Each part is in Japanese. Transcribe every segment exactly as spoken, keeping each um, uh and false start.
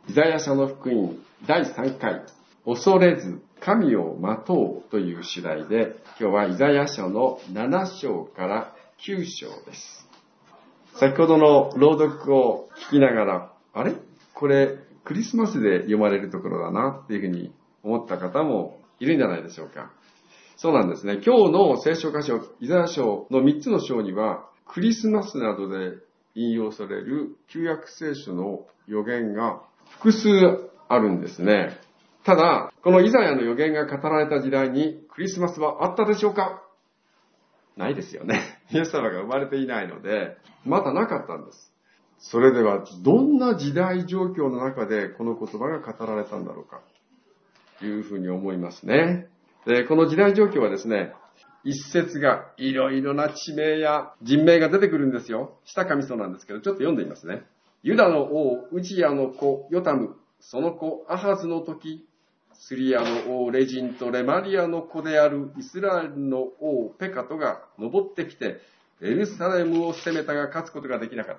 イザヤ書の福音だいさんかい、恐れず神を待とうという主題で、今日はイザヤ書のなな章からきゅう章です。先ほどの朗読を聞きながら、あれこれクリスマスで読まれるところだなっていうふうに思った方もいるんじゃないでしょうか。そうなんですね。今日の聖書箇所、イザヤ書のみっつの章には、クリスマスなどで引用される旧約聖書の予言が複数あるんですね。ただ、このイザヤの予言が語られた時代にクリスマスはあったでしょうか？ないですよね。イエス様が生まれていないので、まだなかったんです。それでは、どんな時代状況の中でこの言葉が語られたんだろうか、というふうに思いますね。で、この時代状況はですね、一節がいろいろな地名や人名が出てくるんですよ。下神そうなんですけど、ちょっと読んでみますね。ユダの王、ウジヤの子、ヨタム、その子、アハズの時、スリアの王、レジンとレマリアの子であるイスラエルの王、ペカトが登ってきて、エルサレムを攻めたが勝つことができなかった。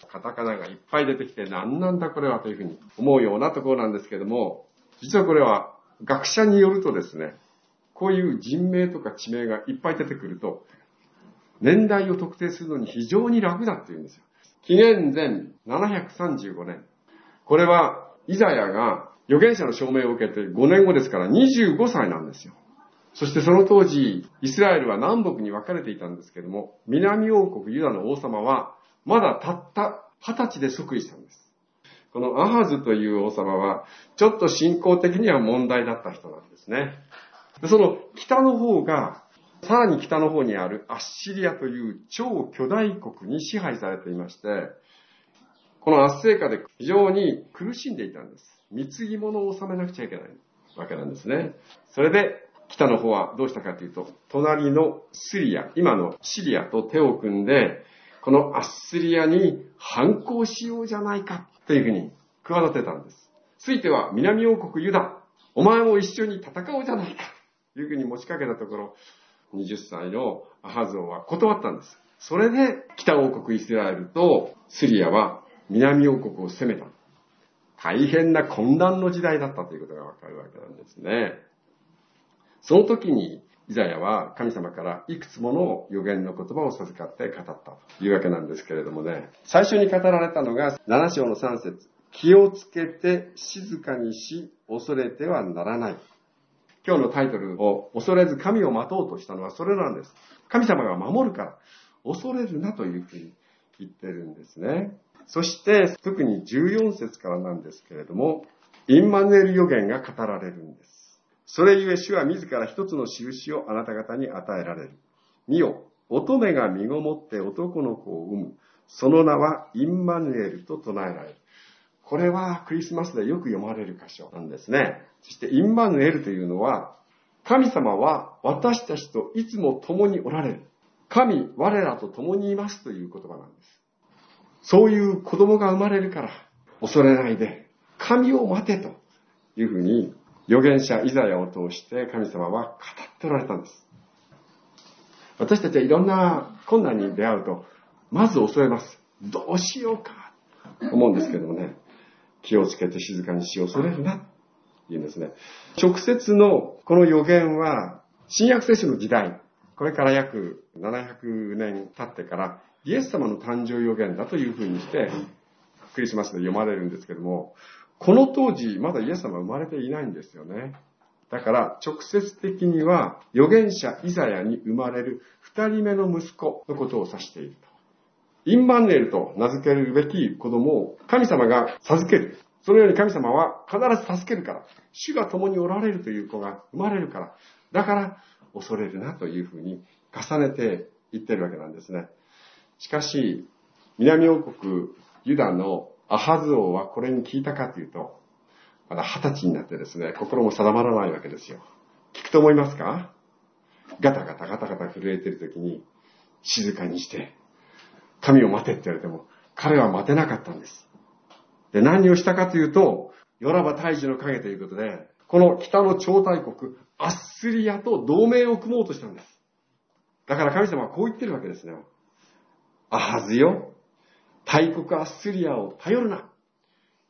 カタカナがいっぱい出てきて、何なんだこれはというふうに思うようなところなんですけども、実はこれは学者によるとですね、こういう人名とか地名がいっぱい出てくると、年代を特定するのに非常に楽だっていうんですよ。紀元前ななひゃくさんじゅうごねん。これはイザヤが預言者の証明を受けてごねんごですからにじゅうごさいなんですよ。そしてその当時、イスラエルは南北に分かれていたんですけども、南王国ユダの王様はまだたったはたちで即位したんです。このアハズという王様は、ちょっと信仰的には問題だった人なんですね。その北の方が、さらに北の方にあるアッシリアという超巨大国に支配されていまして、この圧政下で非常に苦しんでいたんです。貢ぎ物を納めなくちゃいけないわけなんですね。それで北の方はどうしたかというと、隣のスリア、今のシリアと手を組んで、このアッシリアに反抗しようじゃないかというふうに企てたんです。ついては南王国ユダ、お前も一緒に戦おうじゃないかというふうに持ちかけたところ、はたちのアハズ王は断ったんです。それで北王国イスラエルとスリアは南王国を攻めた。大変な混乱の時代だったということがわかるわけなんですね。その時にイザヤは神様からいくつもの預言の言葉を授かって語ったというわけなんですけれどもね。最初に語られたのがなな章のさん節。気をつけて静かにし恐れてはならない。今日のタイトルを恐れず神を待とうとしたのはそれなんです。神様が守るから恐れるなというふうに言ってるんですね。そして特にじゅうよん節からなんですけれども、インマヌエル預言が語られるんです。それゆえ主は自ら一つの印をあなた方に与えられる。見よ、乙女が身ごもって男の子を産む。その名はインマヌエルと唱えられる。これはクリスマスでよく読まれる箇所なんですね。そしてインマヌエルというのは、神様は私たちといつも共におられる。神、我らと共にいますという言葉なんです。そういう子供が生まれるから恐れないで神を待てというふうに預言者イザヤを通して神様は語っておられたんです。私たちはいろんな困難に出会うとまず恐れます。どうしようかと思うんですけどもね、気をつけて静かにし恐れるなと言うんですね。直接のこの預言は新約聖書の時代、これから約ななひゃくねん経ってからイエス様の誕生予言だというふうにしてクリスマスで読まれるんですけども、この当時まだイエス様は生まれていないんですよね。だから直接的には預言者イザヤに生まれる二人目の息子のことを指していると。インマヌエルと名付けるべき子供を神様が授ける。そのように神様は必ず助けるから、主が共におられるという子が生まれるから、だから恐れるなというふうに重ねて言ってるわけなんですね。しかし、南王国ユダのアハズ王はこれに聞いたかというと、まだ二十歳になってですね、心も定まらないわけですよ。聞くと思いますか？ガタガタガタガタ震えているときに、静かにして、神を待てって言われても、彼は待てなかったんです。で、何をしたかというと、ヨラバ大樹の影ということで、この北の超大国、アッスリアと同盟を組もうとしたんです。だから神様はこう言ってるわけですね。アハズよ、大国アッスリアを頼るな。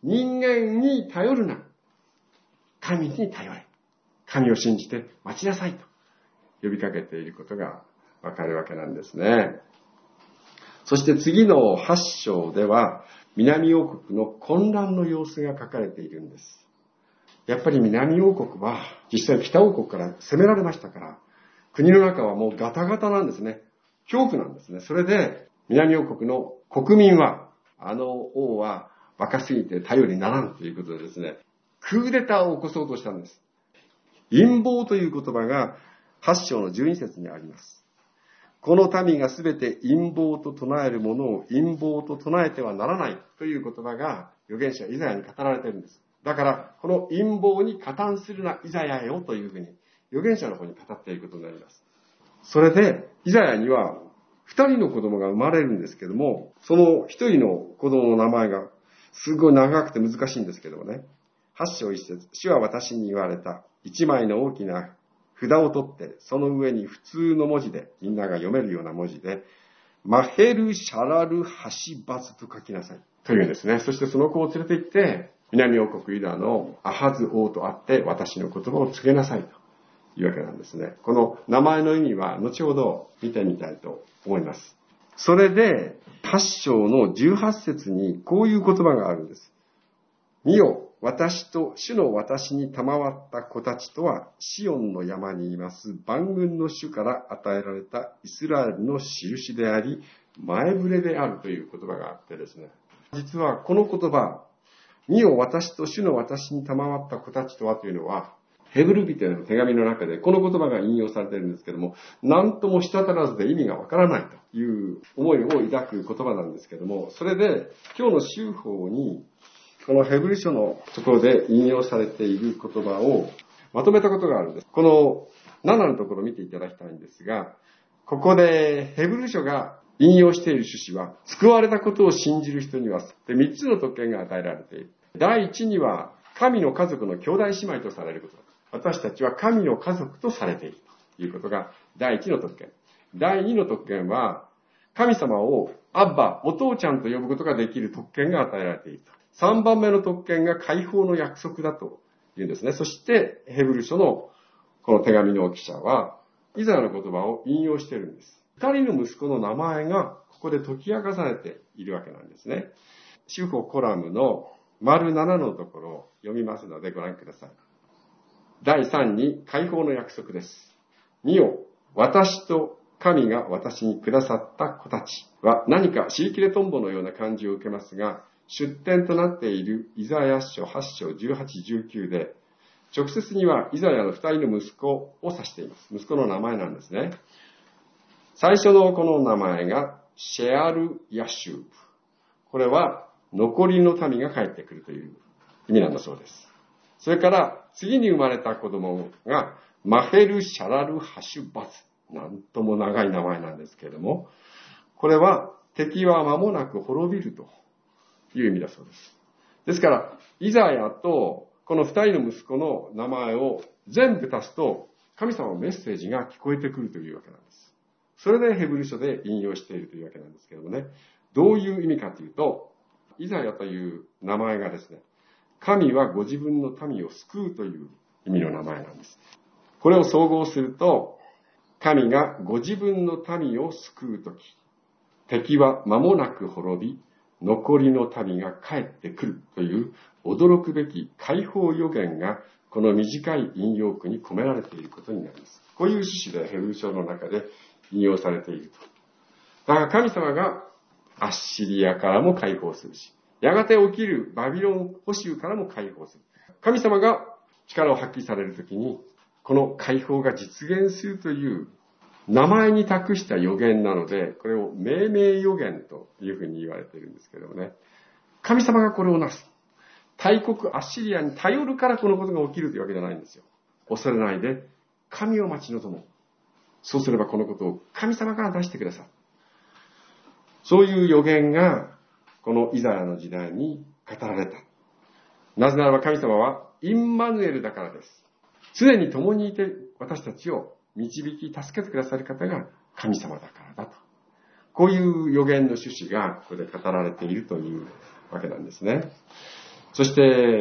人間に頼るな。神に頼れ。神を信じて待ちなさいと呼びかけていることがわかるわけなんですね。そして次のはち章では、南王国の混乱の様子が書かれているんです。やっぱり南王国は実際北王国から攻められましたから、国の中はもうガタガタなんですね。恐怖なんですね。それで南王国の国民は、あの王は若すぎて頼りにならんということでですね、クーデターを起こそうとしたんです。陰謀という言葉がはち章のじゅうに節にあります。この民がすべて陰謀と唱えるものを陰謀と唱えてはならないという言葉が預言者イザヤに語られているんです。だから、この陰謀に加担するなイザヤよというふうに預言者の方に語っていることになります。それで、イザヤには二人の子供が生まれるんですけども、その一人の子供の名前がすごい長くて難しいんですけどもね。はち章一節、主は私に言われた。一枚の大きな札を取って、その上に普通の文字で、みんなが読めるような文字で、マヘル・シャラル・ハシバズと書きなさい。というんですね。そしてその子を連れて行って、南王国ユダのアハズ王と会って、私の言葉を告げなさいというわけなんですね。この名前の意味は、後ほど見てみたいと思います。それで、はち章のじゅうはち節にこういう言葉があるんです。見よ、私と主の私に賜った子たちとは、シオンの山にいます万軍の主から与えられたイスラエルの印であり、前触れであるという言葉があってですね。実はこの言葉、見よ私と主の私に賜った子たちとはというのは、ヘブル人への手紙の中でこの言葉が引用されているんですけども、何とも滴らずで意味がわからないという思いを抱く言葉なんですけども、それで今日の修法に、このヘブル書のところで引用されている言葉をまとめたことがあるんです。このななのところを見ていただきたいんですが、ここでヘブル書が引用している趣旨は、救われたことを信じる人にはみっつの特権が与えられている。第一には、神の家族の兄弟姉妹とされること。私たちは神の家族とされているということが第一の特権。第二の特権は、神様をアッバ、お父ちゃんと呼ぶことができる特権が与えられていると。三番目の特権が解放の約束だというんですね。そして、ヘブル書のこの手紙の記者は、イザヤの言葉を引用しているんです。二人の息子の名前がここで解き明かされているわけなんですね。修法コラムの丸ななのところを読みますのでご覧ください。だいさんに解放の約束です。見よ、私と神が私にくださった子たちは何かシーキレトンボのような感じを受けますが、出典となっているイザヤ書はち章じゅうはち、じゅうきゅうで、直接にはイザヤの二人の息子を指しています。息子の名前なんですね。最初のこの名前がシェアル・ヤシューブ。これは残りの民が帰ってくるという意味なんだそうです。それから次に生まれた子供がマヘル・シャラル・ハシュバズ。なんとも長い名前なんですけれども、これは敵は間もなく滅びるという意味だそうです。ですから、イザヤとこの二人の息子の名前を全部足すと、神様のメッセージが聞こえてくるというわけなんです。それでヘブル書で引用しているというわけなんですけどもね。どういう意味かというと、イザヤという名前がですね、神はご自分の民を救うという意味の名前なんです。これを総合すると、神がご自分の民を救うとき、敵は間もなく滅び、残りの民が帰ってくるという驚くべき解放予言がこの短い引用句に込められていることになります。こういう趣旨でヘブル書の中で引用されていると。だから神様がアッシリアからも解放するし、やがて起きるバビロン捕囚からも解放する。神様が力を発揮されるときに、この解放が実現するという名前に託した予言なので、これを命名予言というふうに言われているんですけどもね。神様がこれをなす。大国アッシリアに頼るからこのことが起きるというわけじゃないんですよ。恐れないで、神を待ち望もう。そうすればこのことを神様から出してください。そういう予言が、このイザヤの時代に語られた。なぜならば神様はインマヌエルだからです。常に共にいて私たちを導き助けてくださる方が神様だからだと。こういう予言の趣旨がここで語られているというわけなんですね。 そして、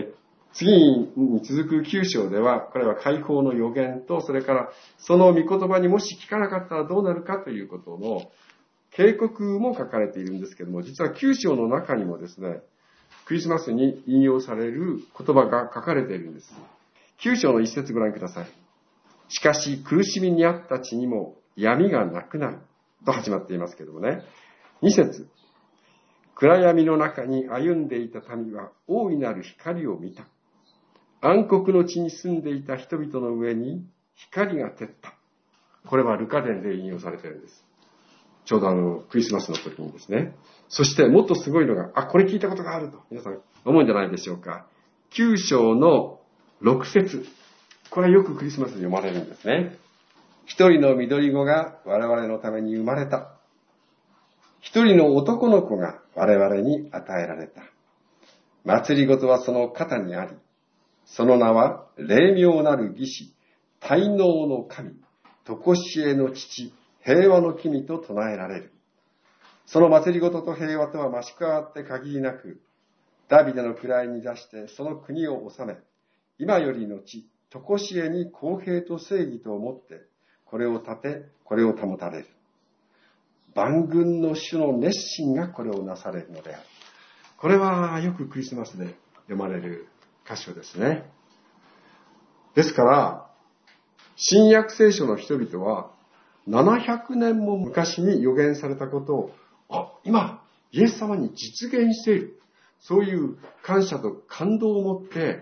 次に続くきゅう章では、これは解放の予言と、それからその御言葉にもし聞かなかったらどうなるかということの警告も書かれているんですけども、実はきゅう章の中にもですね、クリスマスに引用される言葉が書かれているんです。きゅう章の一節ご覧ください。しかし苦しみにあった地にも闇がなくなると始まっていますけどもね。に節、暗闇の中に歩んでいた民は大いなる光を見た。暗黒の地に住んでいた人々の上に光が照った。これはルカ伝で引用されているんです。ちょうどあのクリスマスの時にですね。そしてもっとすごいのが、あ、これ聞いたことがあると皆さん思うんじゃないでしょうか。きゅう章のろく節。これはよくクリスマスに読まれるんですね。一人の緑子が我々のために生まれた。一人の男の子が我々に与えられた。祭りごとはその肩にあり、その名は霊妙なる義士、大能の神、常しえの父、平和の君と唱えられる。その祭りごとと平和とは増し加わって限りなく、ダビデの位に座してその国を治め、今よりのち、常しえに公平と正義とをもって、これを立て、これを保たれる。万軍の主の熱心がこれをなされるのである。これはよくクリスマスで読まれる箇所ですね。ですから、新約聖書の人々は、ななひゃくねんも昔に予言されたことを、あ、今、イエス様に実現している。そういう感謝と感動を持って、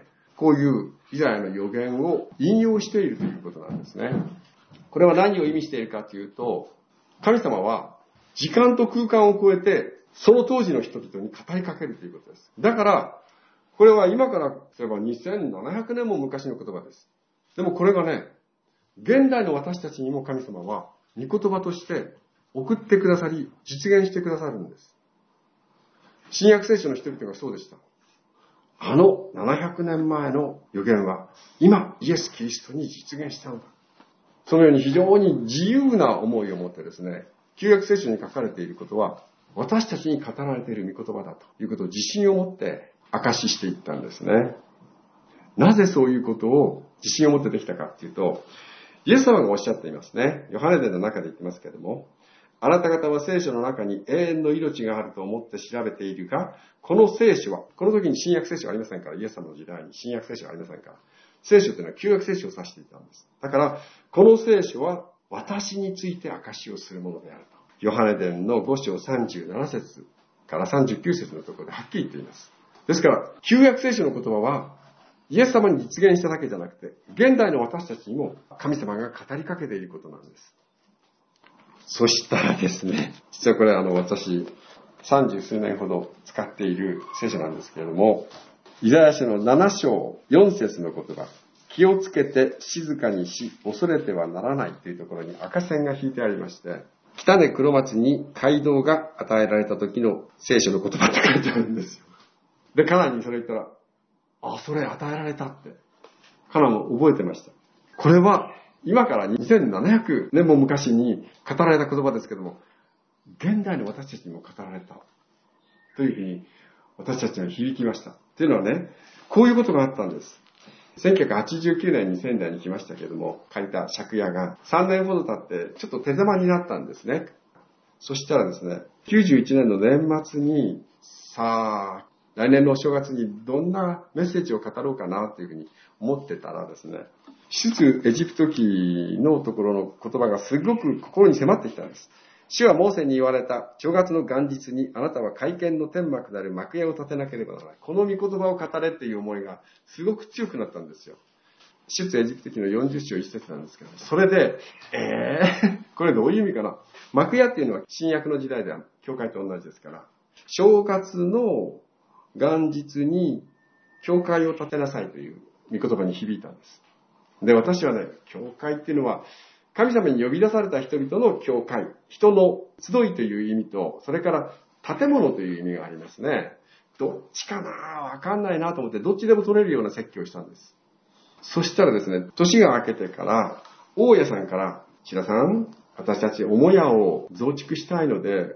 こういうイザヤの予言を引用しているということなんですね。これは何を意味しているかというと、神様は時間と空間を超えて、その当時の人々に語りかけるということです。だから、これは今からすればにせんななひゃくねんも昔の言葉です。でもこれがね、現代の私たちにも神様は御言葉として送ってくださり、実現してくださるんです。新約聖書の人々がそうでした。あのななひゃくねんまえの予言は今イエス・キリストに実現したんだ。そのように非常に自由な思いを持ってですね、旧約聖書に書かれていることは私たちに語られている御言葉だということを自信を持って証ししていったんですね。なぜそういうことを自信を持ってできたかっていうと、イエス様がおっしゃっていますね。ヨハネ伝の中で言ってますけれども、あなた方は聖書の中に永遠の命があると思って調べているが、この聖書は、この時に新約聖書はありませんから、イエス様の時代に新約聖書はありませんから、聖書というのは旧約聖書を指していたんです。だから、この聖書は私について証しをするものであると。ヨハネ伝のご章さんじゅうなな節からさんじゅうきゅう節のところではっきり言っています。ですから、旧約聖書の言葉は、イエス様に実現しただけじゃなくて、現代の私たちにも神様が語りかけていることなんです。そしたらですね、実はこれあの私、三十数年ほど使っている聖書なんですけれども、イザヤ書のなな章よん節の言葉、気をつけて静かにし、恐れてはならないというところに赤線が引いてありまして、北根黒松に街道が与えられた時の聖書の言葉って書いてあるんですよ。で、カナンにそれ言ったら、あ、それ与えられたって。カナンも覚えてました。これは、今からにせんななひゃくねんも昔に語られた言葉ですけども、現代の私たちにも語られた。というふうに、私たちに響きました。というのはね、こういうことがあったんです。せんきゅうひゃくはちじゅうきゅうねんに仙台に来ましたけれども、書いた借家がさんねんほど経ってちょっと手狭になったんですね。そしたらですね、きゅうじゅういちねんの年末に、さあ、来年のお正月にどんなメッセージを語ろうかなというふうに思ってたらですね、出エジプト記のところの言葉がすごく心に迫ってきたんです。主はモーセに言われた正月の元日にあなたは会見の天幕なる幕屋を建てなければならない。この御言葉を語れっていう思いがすごく強くなったんですよ。出エジプト記のよんじゅっ章一節なんですけど、それで、えー、これどういう意味かな。幕屋っていうのは新約の時代では教会と同じですから、正月の元日に教会を建てなさいという御言葉に響いたんです。で、私はね、教会っていうのは神様に呼び出された人々の教会、人の集いという意味と、それから建物という意味がありますね。どっちかなわかんないなと思って、どっちでも取れるような説教をしたんです。そしたらですね、年が明けてから、大家さんから、白さん、私たち母屋を増築したいので、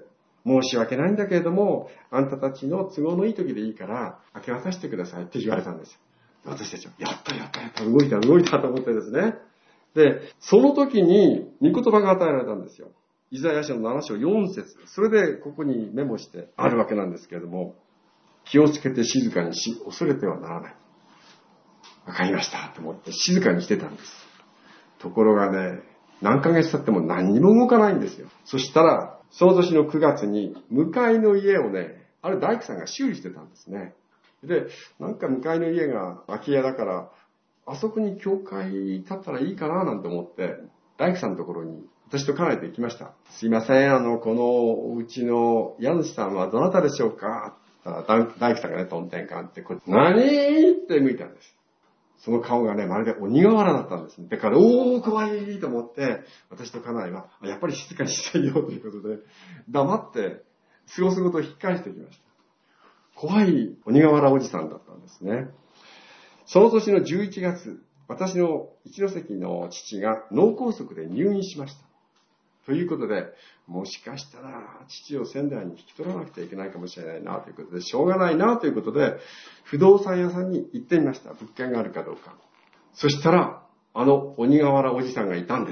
申し訳ないんだけれども、あんたたちの都合のいい時でいいから、明け渡してくださいって言われたんですよ。私たちは、やったやったやった、動いた動いたと思ってですね。で、その時に、御言葉が与えられたんですよ。イザヤ書のなな章よん節。それでここにメモしてあるわけなんですけれども、気をつけて静かにし、恐れてはならない。わかりましたと思って静かにしてたんです。ところがね、何ヶ月経っても何にも動かないんですよ。そしたら、その年のくがつに、向かいの家をね、ある大工さんが修理してたんですね。で、なんか向かいの家が空き家だから、あそこに教会建ったらいいかななんて思って、大工さんのところに私と家内と行きました。すいません、あの、このお家の家主さんはどなたでしょうかって言ったら、大工さんがね、トンテンカンって、こう何って向いたんです。その顔がね、まるで鬼瓦だったんですね。だから、おー、怖いと思って、私と家内は、やっぱり静かにしてよということで、黙って、過ごすことを引き返してきました。怖い鬼瓦おじさんだったんですね。その年のじゅういちがつ、私の一関の父が脳梗塞で入院しました。ということで、もしかしたら父を仙台に引き取らなくてはいけないかもしれないなということで、しょうがないなということで、不動産屋さんに行ってみました。物件があるかどうか。そしたら、あの鬼瓦おじさんがいたんです。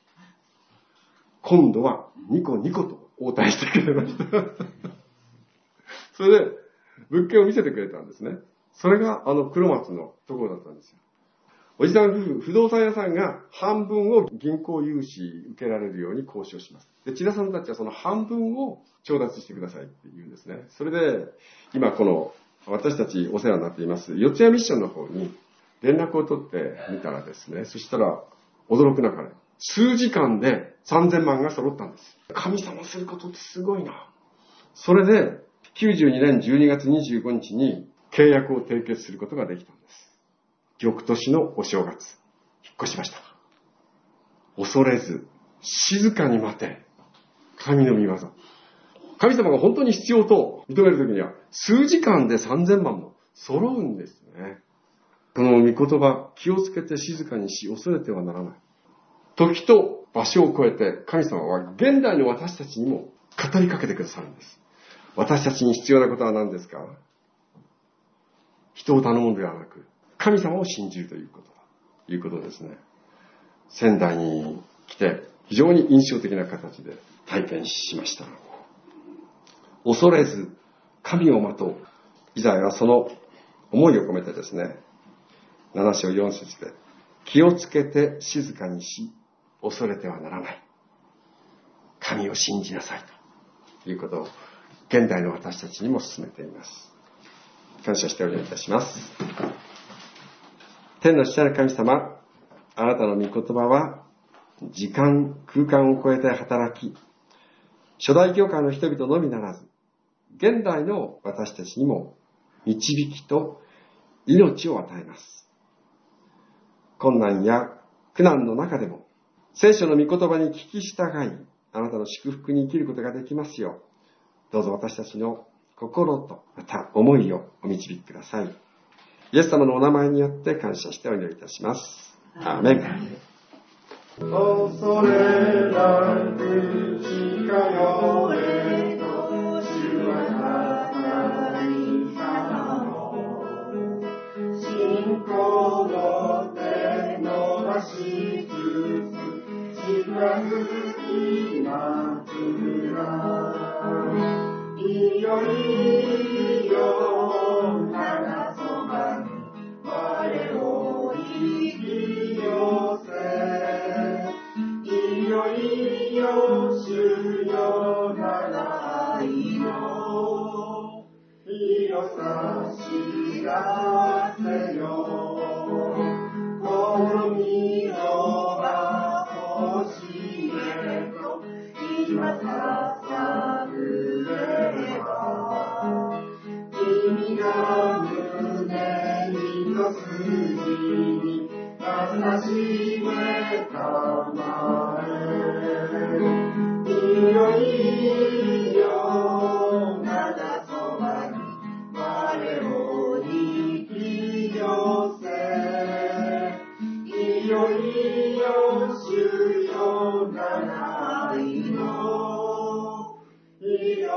今度はニコニコと応対してくれました。それで、物件を見せてくれたんですね。それがあの黒松のところだったんですよ。おじさん夫婦、不動産屋さんが半分を銀行融資受けられるように交渉します。で、千田さんたちはその半分を調達してくださいって言うんですね。それで、今この私たちお世話になっています四谷ミッションの方に連絡を取ってみたらですね、そしたら驚くなかれ、数時間でさんぜんまんが揃ったんです。神様することってすごいな。それで、きゅうじゅうにねんじゅうにがつにじゅうごにちに契約を締結することができたんです。翌年のお正月、引っ越しました。恐れず、静かに待て。神の御業。神様が本当に必要と認めるときには、数時間でさんぜんまんも揃うんですね。この御言葉、気をつけて静かにし、恐れてはならない。時と場所を超えて、神様は現代の私たちにも語りかけてくださるんです。私たちに必要なことは何ですか？人を頼むのではなく、神様を信じるということだ。いうことですね。仙台に来て、非常に印象的な形で体験しました。恐れず、神を待とう。イザヤはその思いを込めてですね、なな章よん節で、気をつけて静かにし、恐れてはならない。神を信じなさいということを、現代の私たちにも進めています。感謝してお祈りいたします。天の父なる神様、あなたの御言葉は時間、空間を超えて働き、初代教会の人々のみならず、現代の私たちにも導きと命を与えます。困難や苦難の中でも、聖書の御言葉に聞き従い、あなたの祝福に生きることができますよう、どうぞ私たちの心とまた思いをお導きください。イエス様のお名前によって感謝してお祈りいたします。アーメン。恐れなく近寄れと主は神様の信仰の手伸ばしつつ近づきまつらいよいよ長そばに我を引き寄せいよいよ主よ長いの広さ知らせよこの御は教えと今されば君が胸にと筋に優しめたまえいよいよ長そばに我を引き寄せいよいよ主よ長いのいよ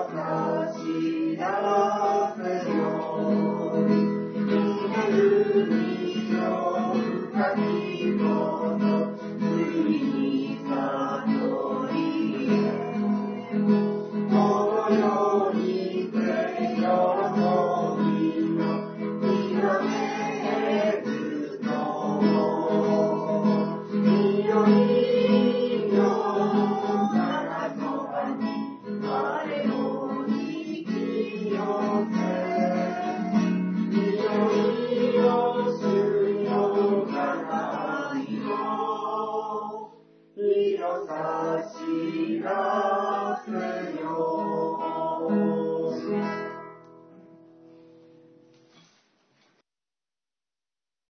さしら